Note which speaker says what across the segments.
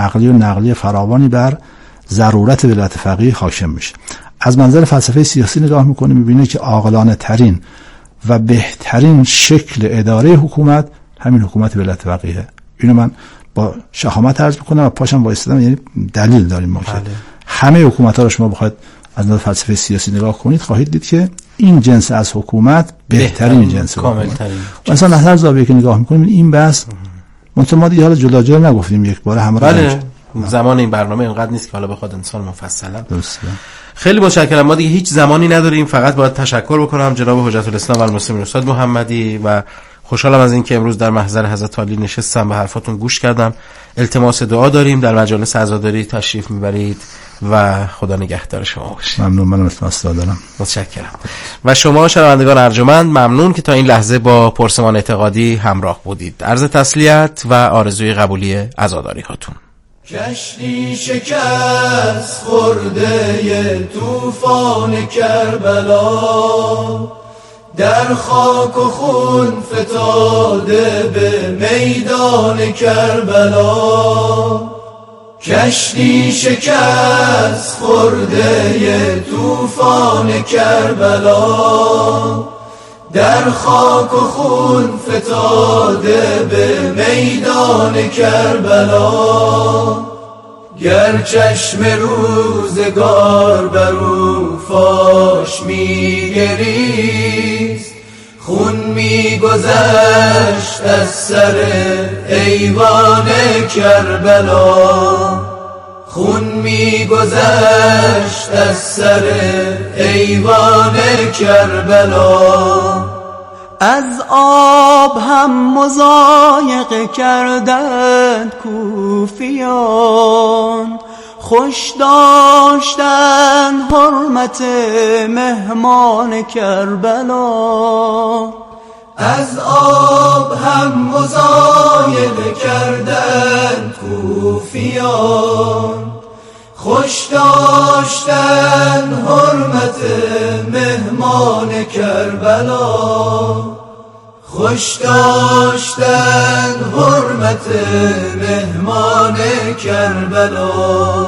Speaker 1: عقلی و نقلی فراوانی بر ضرورت ولایت فقیه حاکم میشه. از منظر فلسفه سیاسی نگاه میکنیم میبینه که عاقلانه ترین و بهترین شکل اداره حکومت همین حکومت ولایت فقیه. اینو من با شهامت عرض میکنم و پاشم وایستادم، یعنی دلیل داریم ما که همه حکومت‌ها رو شما بخواید از نظر فلسفه سیاسی نگاه کنید خواهید دید که این جنس از حکومت بهترین جنس کامل‌ترین. مثلا از هر زاویه که نگاه میکنیم این بحث ما دیگه حالا جدا جدا نگفتیم، یک بار همه
Speaker 2: بله. زمان این برنامه اینقدر نیست که حالا بخواد انسان مفصلا. درسته. خیلی متشکرم. ما دیگه هیچ زمانی نداریم، فقط باید تشکر بکنم جناب حجت الاسلام و المسلمین استاد محمدی و خوشحالم از این که امروز در محضر حضرت عالی نشستم و حرفاتون گوش کردم. التماس دعا داریم، در مجالس عزاداری تشریف میبرید و خدا نگهدار شما باشه.
Speaker 1: ممنون. من التماس دعا دارم.
Speaker 2: متشکرم. و شما شنوندگان ارجمند ممنون که تا این لحظه با پرسمان اعتقادی همراه بودید. عرض تسلیت و آرزوی قبولی عزاداری هاتون.
Speaker 3: کشتی شکست خورده طوفان کربلا، در خاک و خون فتاده به میدان کربلا. کشتی شکست خورده طوفان کربلا، در خاک و خون فتاده به میدان کربلا. گر چشم روزگار برو فاش میگریست، خون میگذشت از سر ایوان کربلا. خون میگذشت از سر ایوان کربلا.
Speaker 4: از آب هم مضایقه کردند کوفیان، خوش داشتن حرمت مهمان کربلا.
Speaker 3: از آب هم مضایقه کردند کوفیان، خوش داشتن حرمت مهمان کربلا. خوش داشتن حرمت مهمان کربلا.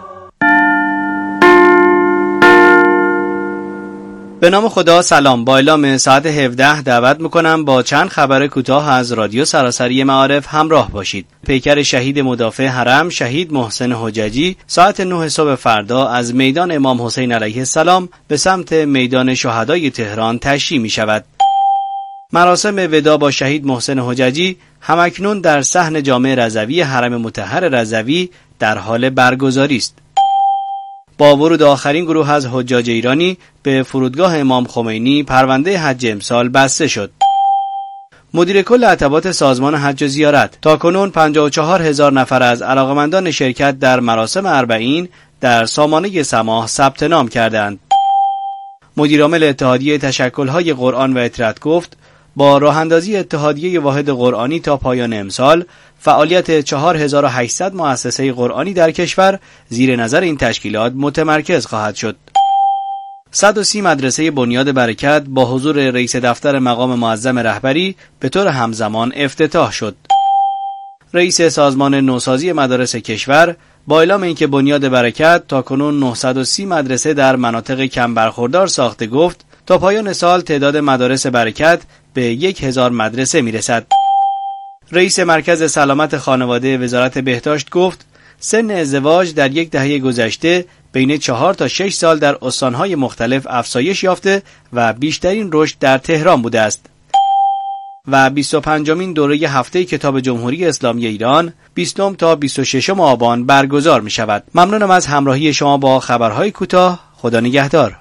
Speaker 5: به نام خدا. سلام. با اعلام ساعت 17 دعوت میکنم با چند خبر کوتاه از رادیو سراسری معارف همراه باشید. پیکر شهید مدافع حرم شهید محسن حججی ساعت 9 صبح فردا از میدان امام حسین علیه السلام به سمت میدان شهدای تهران تشییع می شود. مراسم وداع با شهید محسن حججی همکنون در صحن جامع رضوی حرم مطهر رضوی در حال برگزاری است. با ورود آخرین گروه از حجاج ایرانی به فرودگاه امام خمینی پرونده حج امسال بسته شد. مدیر کل عتبات سازمان حج و زیارت تاکنون 54,000 نفر از علاقمندان شرکت در مراسم 40 در سامانه سماح ثبت نام کردند. مدیرعامل اتحادیه تشکل‌های قرآن و اطرت گفت با راه اندازی اتحادیه واحد قرآنی تا پایان امسال فعالیت 4800 مؤسسه قرآنی در کشور زیر نظر این تشکیلات متمرکز خواهد شد. 130 مدرسه بنیاد برکت با حضور رئیس دفتر مقام معظم رهبری به طور همزمان افتتاح شد. رئیس سازمان نوسازی مدارس کشور با اعلام اینکه بنیاد برکت تاکنون 930 مدرسه در مناطق کم برخوردار ساخته گفت تا پایان سال تعداد مدارس برکت به 1000 مدرسه میرسد. رئیس مرکز سلامت خانواده وزارت بهداشت گفت سن ازدواج در یک دهه گذشته بین 4 تا 6 سال در استانهای مختلف افزایش یافته و بیشترین رشد در تهران بوده است. و 25مین دوره هفته کتاب جمهوری اسلامی ایران 20 تا 26 آبان برگزار می شود. ممنونم از همراهی شما با خبرهای کوتاه. خدا نگهدار.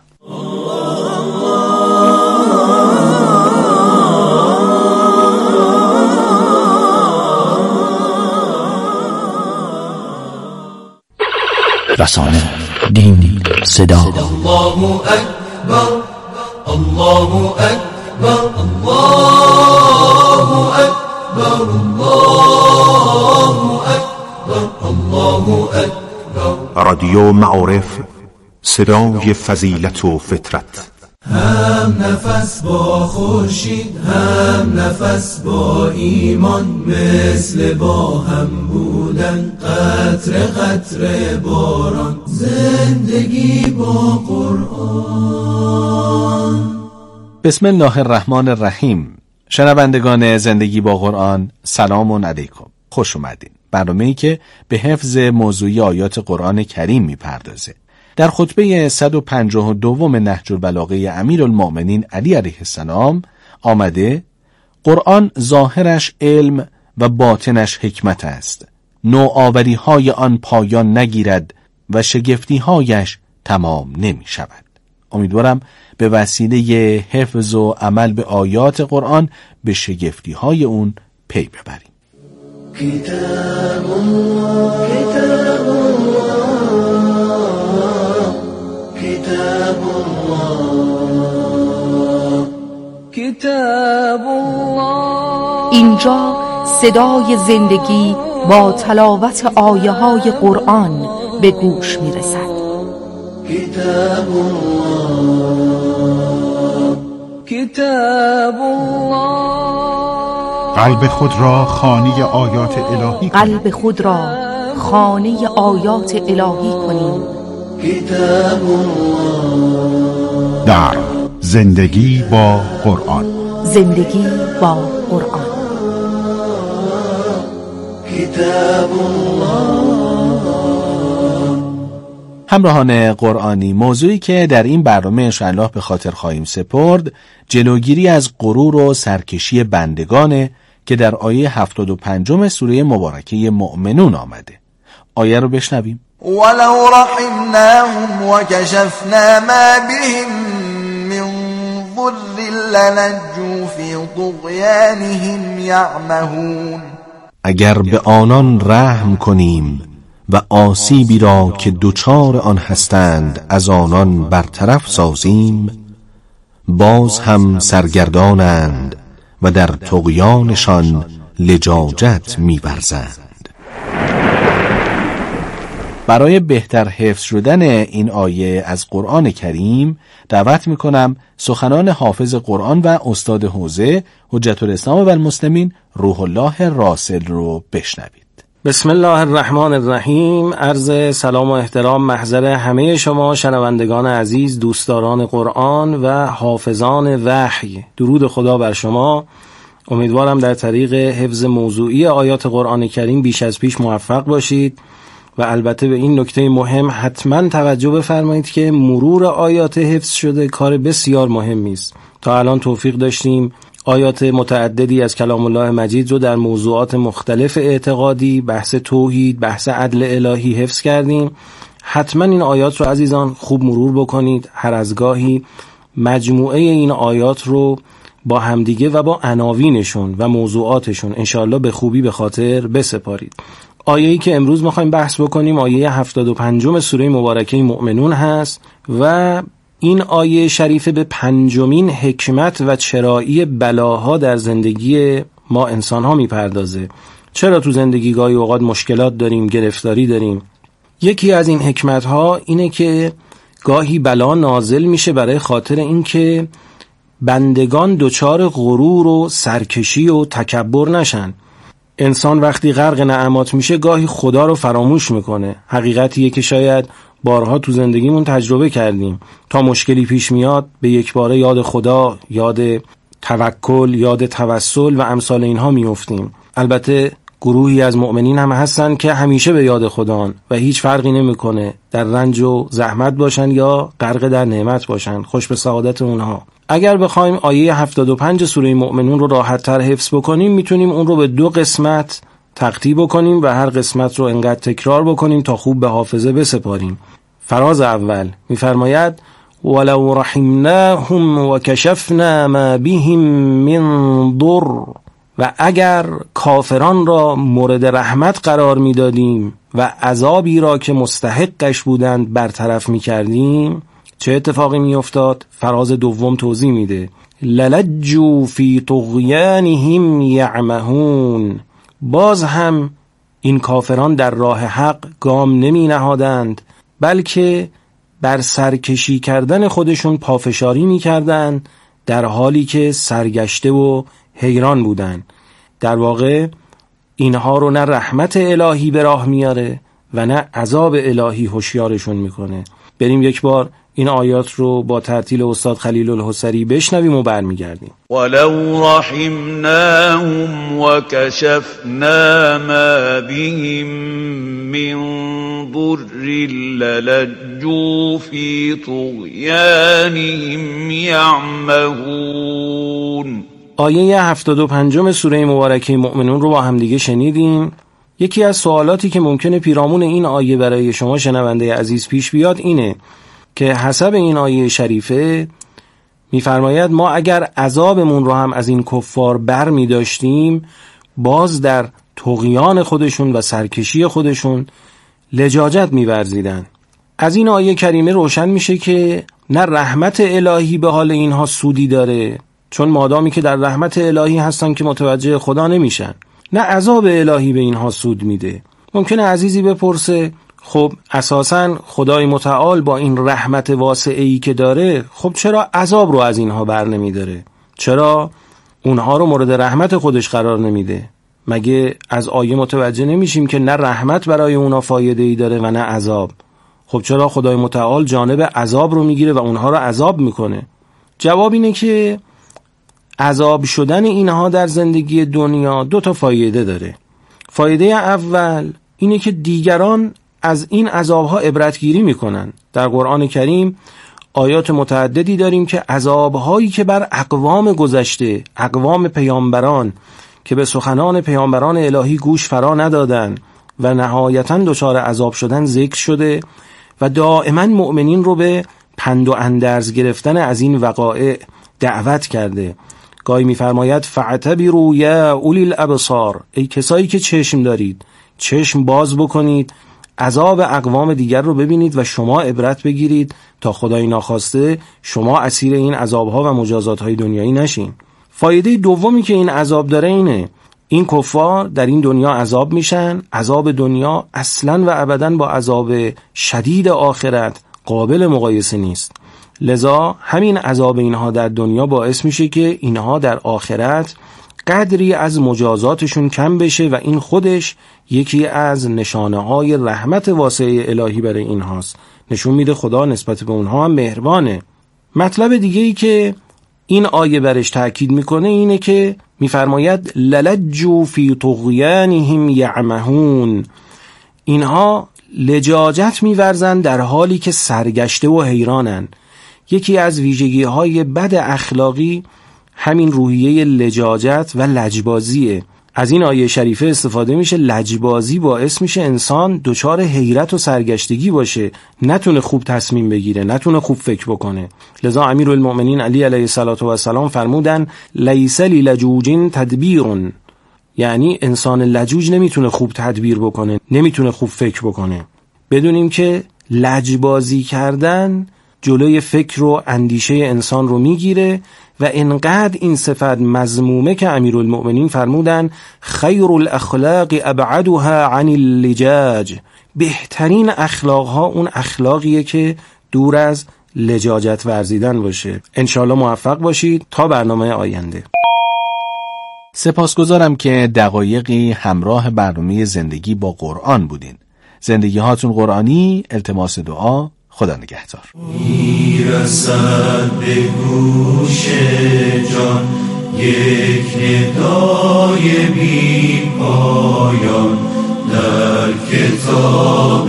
Speaker 6: رسانه، دین، صدا.
Speaker 3: الله اکبر، الله اکبر، الله اکبر، الله اکبر، الله اکبر.
Speaker 7: رادیو معارف، صدای فضیلت و فطرت.
Speaker 3: هم نفس با خورشید، هم نفس با ایمان، مثل با هم بودن قطره قطره باران. زندگی با قرآن.
Speaker 7: بسم الله الرحمن الرحیم. شنوندگان زندگی با قرآن، سلام علیکم، خوش اومدین. برنامه‌ای که به حفظ موضوعی آیات قرآن کریم میپردازه. در خطبه 152 نهج البلاغه امیرالمؤمنین علی علیه السلام آمده قرآن ظاهرش علم و باطنش حکمت است، نوآوری‌های آن پایان نگیرد و شگفتی‌هایش تمام نمی شود. امیدوارم به وسیله حفظ و عمل به آیات قرآن به شگفتی‌های اون پی ببریم.
Speaker 3: کتاب الله، کتاب الله، کتاب الله،
Speaker 4: کتاب الله.
Speaker 8: اینجا صدای زندگی با تلاوت آیه های قرآن به گوش می رسد.
Speaker 3: کتاب الله،
Speaker 4: کتاب الله.
Speaker 9: قلب خود را خانه آیات الهی کنید.
Speaker 8: قلب خود را خانه آیات الهی کنیم.
Speaker 3: کتاب الله.
Speaker 9: در زندگی با قرآن.
Speaker 8: زندگی با قرآن.
Speaker 3: کتاب الله.
Speaker 7: همراهان قرآنی، موضوعی که در این برنامه انشاءالله به خاطر خواهیم سپرد جلوگیری از غرور و سرکشی بندگانه که در آیه 75 سوره مبارکه مؤمنون آمده. آیه رو بشنویم.
Speaker 4: ولو رحمناهم وكشفنا ما بهم من ضر للجوا في طغيانهم يعمهون.
Speaker 7: اگر به آنان رحم کنیم و آسیبی را که دچار آن هستند از آنان برطرف سازیم، باز هم سرگردانند و در طغیانشان لجاجت می‌ورزند. برای بهتر حفظ شدن این آیه از قرآن کریم دعوت می‌کنم سخنان حافظ قرآن و استاد حوزه حجت الاسلام و المسلمین روح الله راسل رو بشنوید.
Speaker 2: بسم الله الرحمن الرحیم. عرض سلام و احترام محضر همه شما شنوندگان عزیز، دوستداران قرآن و حافظان وحی. درود خدا بر شما. امیدوارم در طریق حفظ موضوعی آیات قرآن کریم بیش از پیش موفق باشید و البته به این نکته مهم حتما توجه بفرمایید که مرور آیات حفظ شده کار بسیار مهمی است. تا الان توفیق داشتیم آیات متعددی از کلام الله مجید رو در موضوعات مختلف اعتقادی، بحث توحید، بحث عدل الهی حفظ کردیم. حتما این آیات رو عزیزان خوب مرور بکنید. هر از گاهی مجموعه این آیات رو با همدیگه و با عناوینشون و موضوعاتشون انشاءالله به خوبی به خاطر بسپارید. آیه‌ای که امروز می‌خوایم بحث بکنیم آیه 75 سوره مبارکه مؤمنون هست و این آیه شریفه به 5مین حکمت و چرایی بلاها در زندگی ما انسان‌ها می‌پردازه. چرا تو زندگی گاهی اوقات مشکلات داریم، گرفتاری داریم؟ یکی از این حکمت‌ها اینه که گاهی بلا نازل میشه برای خاطر اینکه بندگان دچار غرور و سرکشی و تکبر نشن. انسان وقتی غرق نعمات میشه گاهی خدا رو فراموش میکنه. حقیقتیه که شاید بارها تو زندگیمون تجربه کردیم. تا مشکلی پیش میاد به یک باره یاد خدا، یاد توکل، یاد توسل و امثال اینها میافتیم. البته گروهی از مؤمنین هم هستن که همیشه به یاد خدان و هیچ فرقی نمیکنه در رنج و زحمت باشن یا غرق در نعمت باشن. خوش به سعادت اونها. اگر بخوایم آیه 75 سوره مؤمنون رو راحت تر حفظ بکنیم میتونیم اون رو به 2 قسمت تقطیع بکنیم و هر قسمت رو انقدر تکرار بکنیم تا خوب به حافظه بسپاریم. فراز اول میفرماید ولو رحمناهم وكشفنا ما بهم من ضر. و اگر کافران را مورد رحمت قرار میدادیم و عذابی را که مستحقش بودند برطرف میکردیم، چه اتفاقی میافتاد؟ فراز دوم توضیح میده. للجوا فی طغیانهم یعمهون. باز هم این کافران در راه حق گام نمی نهادند بلکه
Speaker 10: بر سرکشی کردن خودشون پافشاری می‌کردن، در حالی که سرگشته و حیران بودن. در واقع اینها رو نه رحمت الهی به راه میاره و نه عذاب الهی هوشیارشون میکنه. بریم یک بار این آیات رو با ترتیل استاد خلیل الحصری بشنویم و برمیگردیم.
Speaker 11: ولو رحمناهم وكشفنا ما بهم من ضر للجوا في طغيانهم يعمهون.
Speaker 10: آیه 75 سوره مبارکه مؤمنون رو با هم دیگه شنیدیم. یکی از سوالاتی که ممکنه پیرامون این آیه برای شما شنونده عزیز پیش بیاد اینه که حسب این آیه شریفه می‌فرماید ما اگر عذابمون رو هم از این کفار بر می داشتیم، باز در طغیان خودشون و سرکشی خودشون لجاجت می‌ورزیدن. از این آیه کریمه روشن میشه که نه رحمت الهی به حال اینها سودی داره، چون مادامی که در رحمت الهی هستن که متوجه خدا نمیشن، نه عذاب الهی به اینها سود میده. ممکنه عزیزی بپرسه خب اساساً خدای متعال با این رحمت واسعی که داره، خب چرا عذاب رو از اینها بر نمیداره؟ چرا اونها رو مورد رحمت خودش قرار نمیده؟ مگه از آیه متوجه نمیشیم که نه رحمت برای اونها فایده ای داره و نه عذاب؟ خب چرا خدای متعال جانب عذاب رو میگیره و اونها رو عذاب میکنه؟ جواب اینه که عذاب شدن اینها در زندگی دنیا 2 فایده داره. فایده اول اینه که دیگران از این عذابها عبرتگیری میکنن. در قرآن کریم آیات متعددی داریم که عذابهایی که بر اقوام گذشته، اقوام پیامبران که به سخنان پیامبران الهی گوش فرا ندادن و نهایتاً دچار عذاب شدن ذکر شده و دائما مؤمنین رو به پند و اندرز گرفتن از این وقایع دعوت کرده. گاهی می‌فرماید فاعتبروا یا اولی الابصار، ای کسایی که چشم دارید، چشم باز بکنید، عذاب اقوام دیگر رو ببینید و شما عبرت بگیرید تا خدای ناخواسته شما اسیر این عذاب‌ها و مجازات‌های دنیایی نشین. فایده دومی که این عذاب داره اینه، این کفار در این دنیا عذاب میشن، عذاب دنیا اصلاً و ابداً با عذاب شدید آخرت قابل مقایسه نیست. لذا همین عذاب اینها در دنیا باعث میشه که اینها در آخرت قدری از مجازاتشون کم بشه و این خودش یکی از نشانه‌های رحمت واسعه الهی برای اینهاست. نشون میده خدا نسبت به اونها هم مهربانه. مطلب دیگه‌ای که این آیه برش تأکید میکنه اینه که میفرماید للجوا فی طغیانهم یعمهون، اینها لجاجت میورزن در حالی که سرگشته و حیرانن. یکی از ویژگی‌های بد اخلاقی همین روحیه لجاجت و لجبازیه. از این آیه شریفه استفاده میشه. لجبازی باعث میشه انسان دچار حیرت و سرگشتگی باشه، نتونه خوب تصمیم بگیره، نتونه خوب فکر بکنه. لذا امیرالمؤمنین علی علیه السلام فرمودن لیس للجوج تدبیر، یعنی انسان لجوج نمیتونه خوب تدبیر بکنه، نمیتونه خوب فکر بکنه. بدونیم که لجبازی کردن جلوی فکر و اندیشه انسان رو میگیره و انقدر این صفت مذمومه که امیرالمؤمنین فرمودن خیر الاخلاق ابعدها عن اللجاج، بهترین اخلاقها اون اخلاقیه که دور از لجاجت ورزیدن باشه. انشالله موفق باشید تا برنامه آینده.
Speaker 7: سپاسگزارم که دقایقی همراه برنامه زندگی با قرآن بودین. زندگی هاتون قرآنی. التماس دعا. خدا نگهدار.
Speaker 3: میرسد به گوش جان یک ندای بی پایان، در کتاب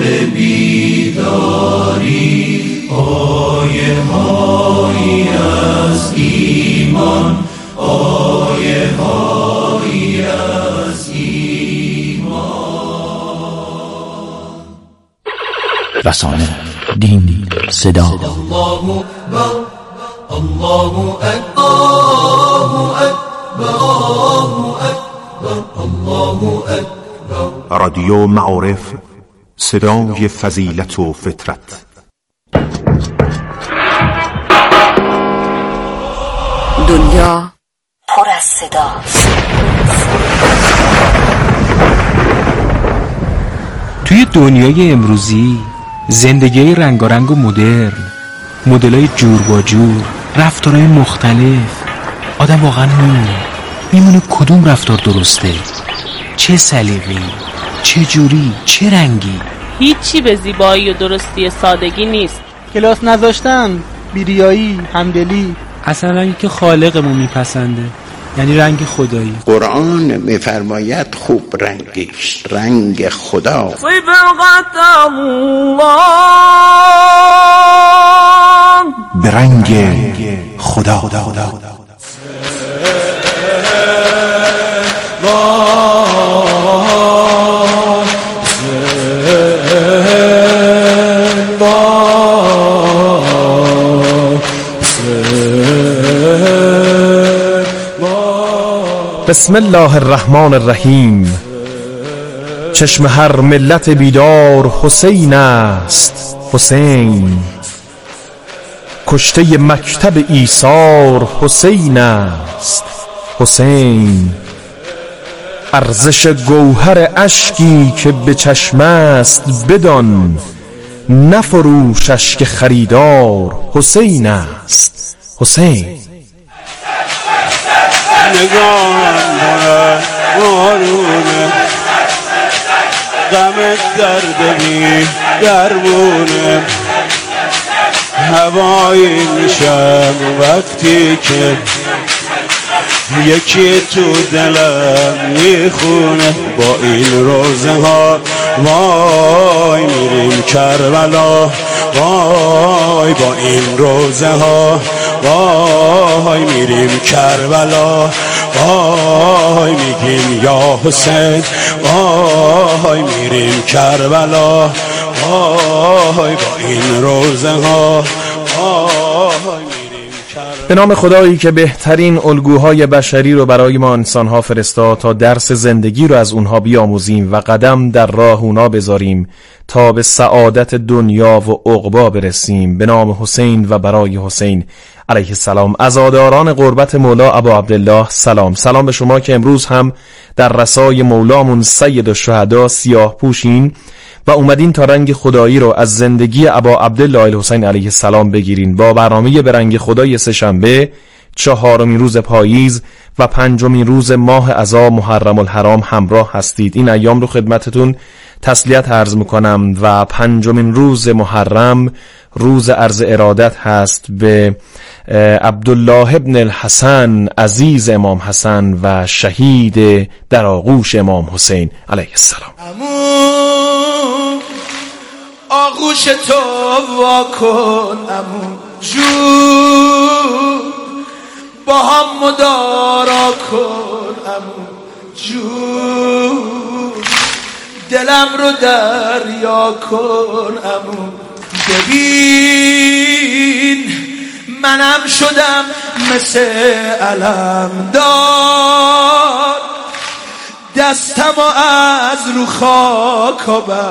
Speaker 3: بیداری آیه هایی از ایمان، آیه هایی از ایمان.
Speaker 6: رسانه، دین، صدا.
Speaker 3: الله اکبر، الله اکبر، الله اکبر، الله اکبر.
Speaker 9: رادیو معارف، صدای فضیلت و فطرت.
Speaker 8: دنیا پر از صداست.
Speaker 12: توی دنیای امروزی زندگی رنگارنگ و مدرن، مدلای جور با جور، رفتارهای مختلف. آدم واقعا میمونه کدوم رفتار درسته، چه سلیقه‌ای، چه جوری، چه رنگی.
Speaker 13: هیچی به زیبایی و درستی سادگی نیست.
Speaker 14: کلاس نذاشتن، بیریایی، همدلی.
Speaker 12: اصلا که خالقمون میپسنده، یعنی رنگ خدایی.
Speaker 15: قرآن میفرماید خوب رنگیش رنگ خدا.
Speaker 3: صبغت الله،
Speaker 9: به رنگ خدا.
Speaker 16: بسم الله الرحمن الرحیم. چشم هر ملت بیدار حسین است، حسین. کشته مکتب ایثار حسین است، حسین. ارزش گوهر اشکی که به چشم است بدان، نفروشش که خریدار حسین است، حسین.
Speaker 17: نگاهم دارد مارونه، غم درد بی درمونه. هوایی میشم وقتی که یکی تو دلم میخونه. با این روزه ها وای میریم کربلا، وای با این روزه ها وای میریم کربلا. وای میگیم یا حسین، وای میریم کربلا. وای با این روزه ها وای میریم کربلا.
Speaker 16: به نام خدایی که بهترین الگوهای بشری رو برای ما انسانها فرستاد تا درس زندگی رو از اونها بیاموزیم و قدم در راه اونا بذاریم تا به سعادت دنیا و عقبا برسیم. به نام حسین و برای حسین علیه السلام. عزاداران قربت مولا ابا عبدالله سلام. سلام به شما که امروز هم در رسای مولامون سید الشهدا سیاه پوشین و اومدین تا رنگ خدایی رو از زندگی ابا عبدالله الحسین علیه السلام بگیرین. با برنامه به رنگ خدای سه‌شنبه 4مین روز پاییز و 5مین روز ماه اذا محرم الحرام همراه هستید. این ایام رو خدمتتون تسلیت عرض میکنم و 5مین روز محرم روز عرض ارادت هست به عبدالله ابن الحسن عزیز امام حسن و شهید در آغوش امام حسین علیه السلام.
Speaker 3: آغوش تو واکن امون جون، با هم مدارا کن امون جون. دلم رو دریا کن امون. ببین منم شدم مثل علمدار، دستم از رو خاک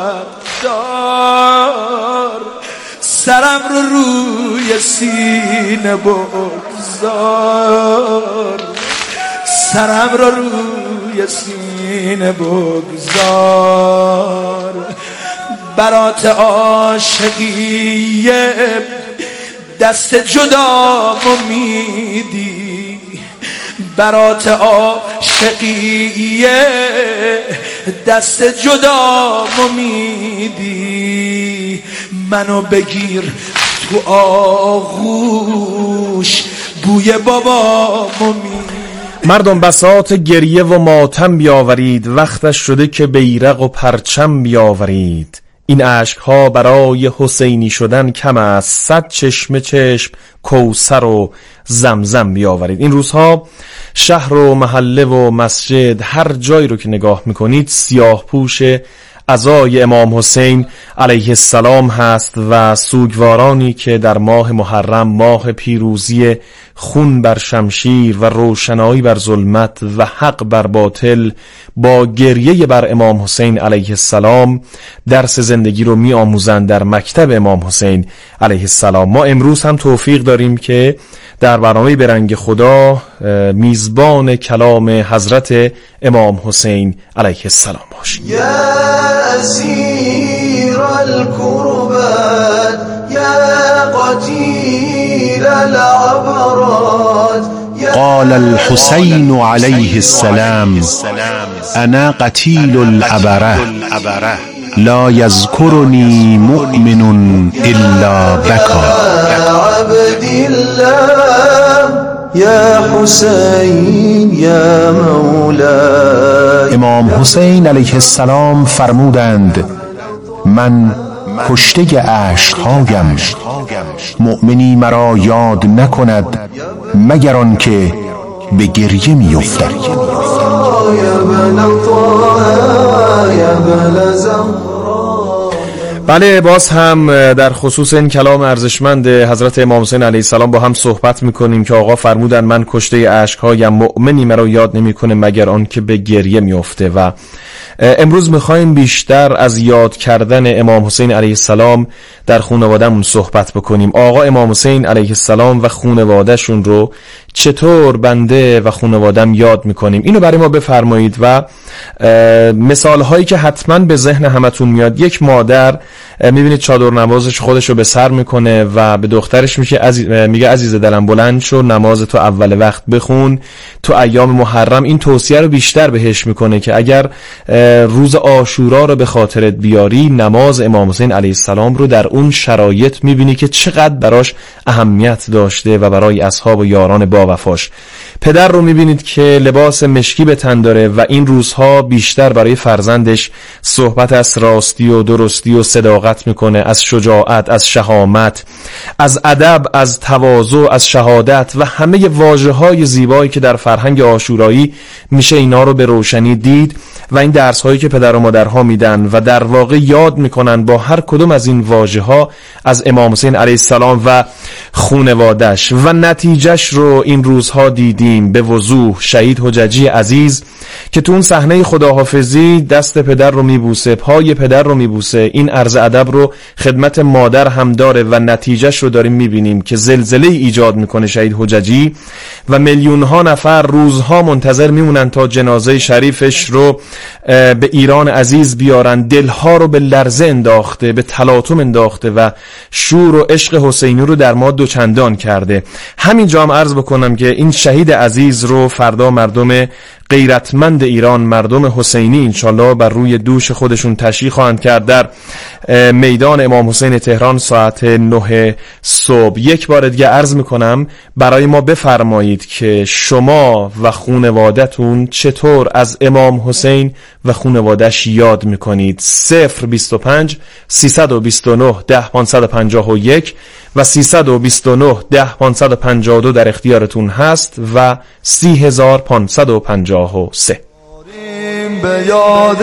Speaker 3: بردار. سرم رو روی سینه بگذار، سرم رو روی سینه بگذار. برات عاشقیه دست جدا میدی، برات عاشقیه دست جدا میدی. منو بگیر تو آغوش بوی بابا میدی.
Speaker 16: مردم بساط گریه و ماتم بیاورید، وقتش شده که بیرق و پرچم بیاورید. این عشقها برای حسینی شدن کم است، 100 چشمه چشم کوثر و زمزم بیاورید. این روزها شهر و محله و مسجد هر جایی رو که نگاه میکنید سیاه پوش عزای امام حسین علیه السلام هست و سوگوارانی که در ماه محرم، ماه پیروزی خون بر شمشیر و روشنایی بر ظلمت و حق بر باطل، با گریه بر امام حسین علیه السلام درس زندگی رو می آموزند در مکتب امام حسین علیه السلام. ما امروز هم توفیق داریم که در برنامه به رنگ خدا میزبان کلام حضرت امام حسین علیه السلام باشیم.
Speaker 3: یا اسیر الکربا
Speaker 9: قال الحسين عليه السلام انا قتیل العبره لا يذكرني مؤمن الا بكى
Speaker 18: عبد الله یا حسین یا مولا.
Speaker 9: امام حسین علیه السلام فرمودند من کشته عشقهایم، مؤمنی مرا یاد نکند مگر آن که به گریه می افتد.
Speaker 16: بله، باز هم در خصوص این کلام ارزشمند حضرت امام حسین علیه السلام با هم صحبت میکنیم که آقا فرمودن من کشته اشک‌هایم، مؤمنی مرا یاد نمیکنه مگر آن که به گریه میفته. و امروز میخوایم بیشتر از یاد کردن امام حسین علیه السلام در خانواده‌مون صحبت بکنیم. آقا امام حسین علیه السلام و خانواده‌شون رو چطور بنده و خانواده‌ام یاد میکنیم، اینو برای ما بفرمایید. و مثال هایی که حتما به ذهن همتون میاد، یک مادر میبینید چادر نمازش خودش رو به سر میکنه و به دخترش میگه عزیز دلم بلند شو، نماز تو اول وقت بخون تو ایام محرم. این توصیه رو بیشتر بهش میکنه که اگر روز عاشورا رو به خاطرت بیاری، نماز امام حسین علیه السلام رو در اون شرایط میبینی که چقدر براش اهمیت داشته و برای اصحاب و یاران با وفاش. پدر رو میبینید که لباس مشکی به تن داره و این روزها بیشتر برای فرزندش صحبت از راستی و درستی و صداقت میکنه، از شجاعت، از شهامت، از ادب، از تواضع، از شهادت و همه واژه‌های زیبایی که در فرهنگ عاشورایی میشه اینا رو به روشنی دید. و این درس‌هایی که پدر و مادرها میدن و در واقع یاد میکنن با هر کدوم از این واژه‌ها از امام حسین علیه السلام و خانواده‌اش. و نتیجهش رو این روزها دیدیم به وضوح. شهید حججی عزیز که تو اون صحنه خداحافظی دست پدر رو میبوسه، پای پدر رو میبوسه، این عرض ادب رو خدمت مادر هم داره و نتیجهش رو داریم میبینیم که زلزله ایجاد میکنه شهید حججی و میلیون ها نفر روزها منتظر میمونن تا جنازه شریفش رو به ایران عزیز بیارن. دلها رو به لرزه انداخته، به تلاطم انداخته و شور و عشق حسینی رو در ما دوچندان کرده. همینجا هم عرض بکنم که این شهید عزیز رو فردا مردم غیرتمند ایران، مردم حسینی انشالله بر روی دوش خودشون تشییع خواهند کرد در میدان امام حسین تهران ساعت 9 صبح. یک بار دیگه عرض میکنم برای ما بفرمایید که شما و خانواده‌تون چطور از امام حسین و خانواده‌اش یاد میکنید. 025 329 10551 و 329 10552 در اختیارتون هست و 30553.
Speaker 18: به یاد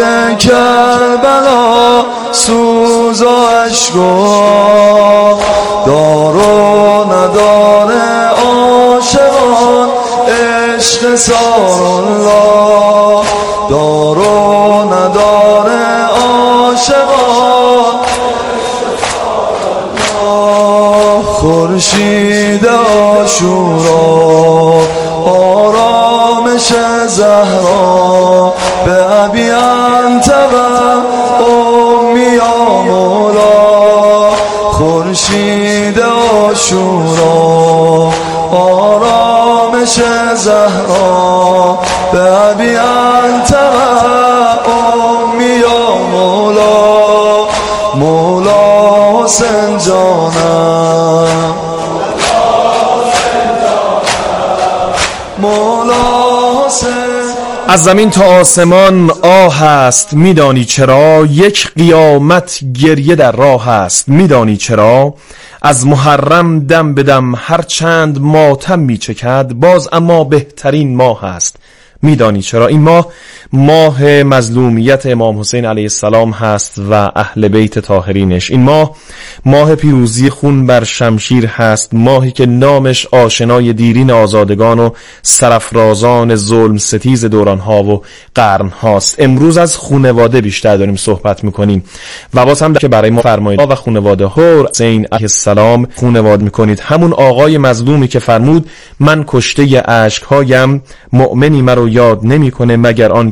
Speaker 18: کربلا سوز و اشکا دار و نداره عاشقان عشق سار الله، دار و نداره عاشقان خورشید عاشورا آرامش زهرا به ابی انت و امی یا مولا. خورشید عاشورا آرامش زهرا به ابی انت و امی یا مولا. مولا حسین جانم، مولا حسین.
Speaker 16: از زمین تا آسمان آه است میدانی چرا، یک قیامت گریه در راه است میدانی چرا. از محرم دم بدم هر چند ماتم میچکد، باز اما بهترین ماه است میدانی چرا. این ماه مظلومیت امام حسین علیه السلام هست و اهل بیت طاهرینش. این ماه پیروزی خون بر شمشیر هست، ماهی که نامش آشنای دیرین آزادگان و سرافرازان ظلم ستیز دورانها و قرن هاست. امروز از خانواده بیشتر داریم صحبت میکنیم و باز هم که برای ما فرمایید و خانواده حسین علیه السلام خانواده میکنید. همون آقای مظلومی که فرمود من کشته اشکهایم، مؤمنی مرا یاد نمیکنه مگر آن که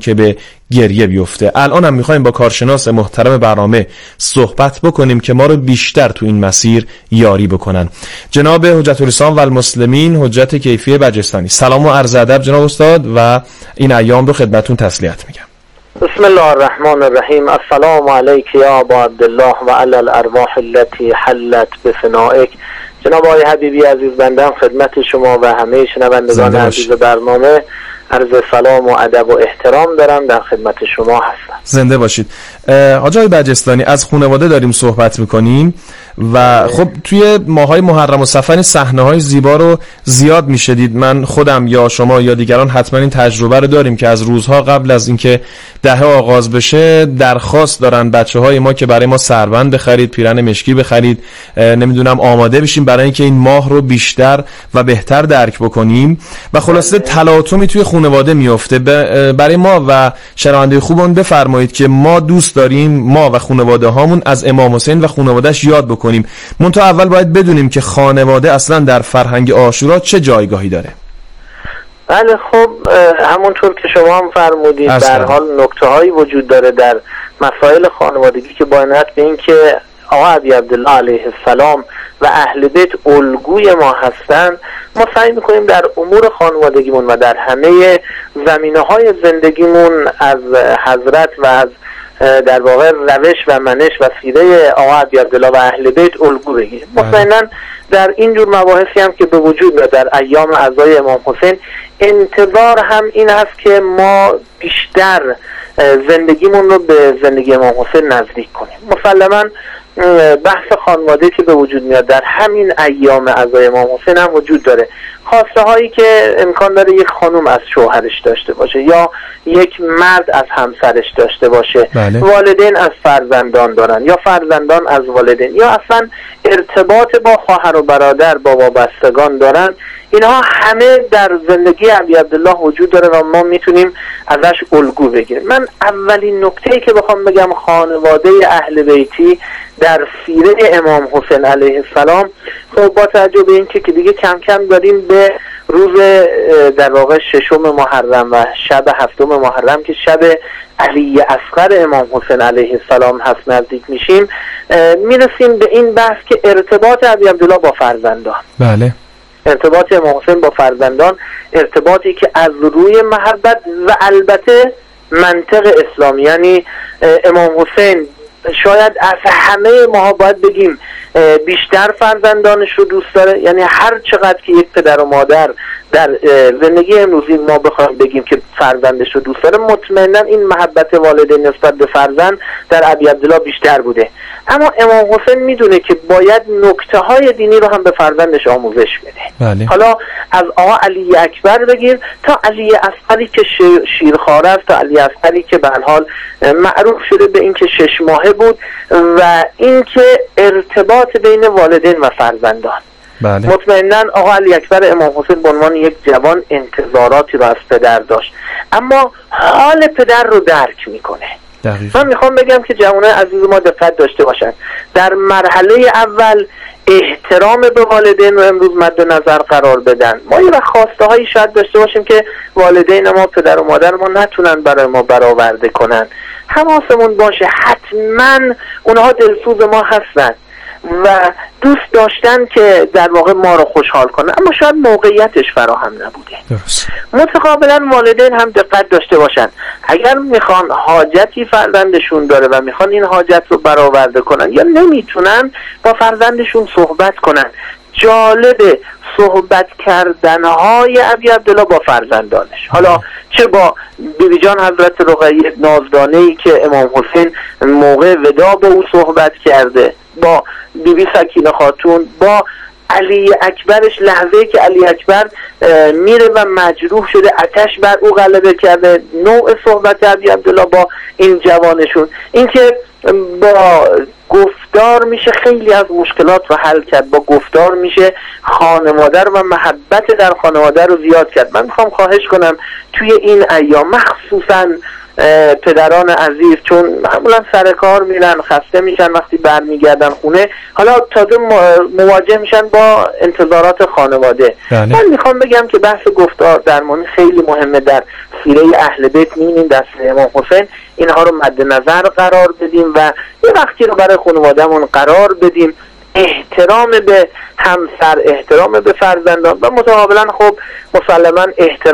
Speaker 16: که به گریه بیفته. الان هم میخوایم با کارشناس محترم برنامه صحبت بکنیم که ما رو بیشتر تو این مسیر یاری بکنن. جناب حجت الاسلام و المسلمین حجت کیفی بجستانی، سلام و عرض ادب جناب استاد و این ایام رو خدمتون تسلیت میگم.
Speaker 19: بسم الله الرحمن الرحیم. السلام علیک یا ابا عبدالله و علی الارواح التي حلت بفنائک. جناب آقای حبیبی عزیز، بنده خدمت شما و همه شنوندگان عزیز برنامه عرض سلام و ادب و احترام دارم، در خدمت شما هستم.
Speaker 16: زنده باشید. حاج آقای بجستانی، از خانواده داریم صحبت میکنیم و خب توی ماهای محرم و صفر صحنه‌های زیبا رو زیاد میشدید. من خودم یا شما یا دیگران حتما این تجربه رو داریم که از روزها قبل از اینکه دهه آغاز بشه درخواست دارن بچه‌های ما که برای ما سربند بخرید، پیرن مشکی بخرید، نمیدونم آماده بشیم برای اینکه این ماه رو بیشتر و بهتر درک بکنیم و خلاصه تلاطمی توی خانواده میفته. برای ما و شنونده خوبون بفرمایید که ما دوست داریم ما و خانواده هامون از امام حسین و خانواده‌اش یاد بکنیم. منتها اول باید بدونیم که خانواده اصلا در فرهنگ عاشورا چه جایگاهی داره.
Speaker 19: بله، خب همونطور که شما هم فرمودید در حال نکته‌هایی وجود داره در مسائل خانوادگی که با عنایت به این که آقا ابی عبدالله علیه السلام و اهل بیت الگوی ما هستن، ما سعی میکنیم در امور خانوادگیمون و در همه زمینه‌های زندگیمون از حضرت و از در واقع روش و منش و سیره آقا ابی عبدالله و اهل بیت الگو بگیریم. مطمئناً در این جور مباحثی هم که به وجود میاد در ایام عزای امام حسین، انتظار هم این است که ما بیشتر زندگیمون رو به زندگی امام حسین نزدیک کنیم. مسلماً بحث خانواده که به وجود میاد در همین ایام عزای امام حسین هم وجود داره. خواسته هایی که امکان داره یک خانم از شوهرش داشته باشه یا یک مرد از همسرش داشته باشه. بله. والدین از فرزندان دارن یا فرزندان از والدین یا اصلا ارتباط با خواهر و برادر با وابستگان دارن. اینها همه در زندگی ابی عبدالله وجود داره و ما میتونیم ازش الگو بگیریم. من اولین نکته‌ای که بخوام بگم خانواده اهل بیتی در سیره امام حسین علیه السلام، خب با توجه به اینکه که دیگه کم کم داریم به روز در واقع 6 محرم و شب 7 محرم که شب علی اصغر امام حسین علیه السلام هست نزدیک میشیم، میرسیم به این بحث که ارتباط ابی عبدالله با فرزندان.
Speaker 16: بله.
Speaker 19: ارتباط امام حسین با فرزندان ارتباطی که از روی محبت و البته منطق اسلامی، یعنی امام حسین شاید از همه ما باید بگیم بیشتر فرزندانش رو دوست داره. یعنی هر چقدر که یک پدر و مادر در زندگی امروزی ما بخوایم بگیم که فرزندش رو دوست داره، مطمئنا این محبت والدین نسبت به فرزند در ابی عبدالله بیشتر بوده. اما امام حسین میدونه که باید نکته های دینی رو هم به فرزندش آموزش بده.
Speaker 16: بله.
Speaker 19: حالا از آقا علی اکبر بگیر تا علی اصغری که شیرخواره است، تا علی اصغری که به هر حال معروف شده به اینکه 6 ماهه بود و اینکه ارتباط بین والدین و فرزندان.
Speaker 16: بله.
Speaker 19: مطمئناً آقا علی اکبر امام حسین به عنوان یک جوان انتظاراتی رو از پدر داشت، اما حال پدر رو درک میکنه.
Speaker 16: دقیقا.
Speaker 19: من میخوام بگم که جوانان عزیز ما دقت داشته باشن، در مرحله اول احترام به والدین رو امروز مد نظر قرار بدن. ما یه خواسته هایی شاید داشته باشیم که والدین ما، پدر و مادر ما نتونن برای ما برآورده کنن. حواسمون باشه حتما اونها دلسوز ما هستن و دوست داشتن که در واقع ما رو خوشحال کنن، اما شاید موقعیتش فراهم نبوده.
Speaker 16: درست.
Speaker 19: متقابلا والدین هم دقت داشته باشن، اگر میخوان حاجتی فرزندشون داره و میخوان این حاجت رو برآورده کنن یا نمیتونن، با فرزندشون صحبت کنن. جالب صحبت کردنهای ابی عبدالله با فرزندانش، حالا چه با بیبی جان حضرت رقیه نازدانه‌ای که امام حسین موقع ودا با او صحبت کرده، با بیبی سکینه خاتون، با علی اکبرش لحظه‌ای که علی اکبر میره و مجروح شده، آتش بر او غلبه کرده، نوع صحبت ابی عبدالله با این جوانشون، اینکه با گفتار میشه خیلی از مشکلات رو حل کرد، با گفتار میشه خانواده و محبت در خانواده رو زیاد کرد. من میخوام خواهش کنم توی این ایام، مخصوصا پدران عزیز چون معمولا سر کار میرن، خسته میشن، وقتی برمیگردن خونه حالا تازه مواجه میشن با انتظارات خانواده. من میخوام بگم که بحث گفتار درمانی خیلی مهمه. در سیره اهل بیت میبینیم در سیره امام حسین اینها رو مد نظر قرار بدیم و یه وقتی رو برای خانوادهمون قرار بدیم، احترام به همسر، احترام به فرزندان و متقابلا خب مسلما احترام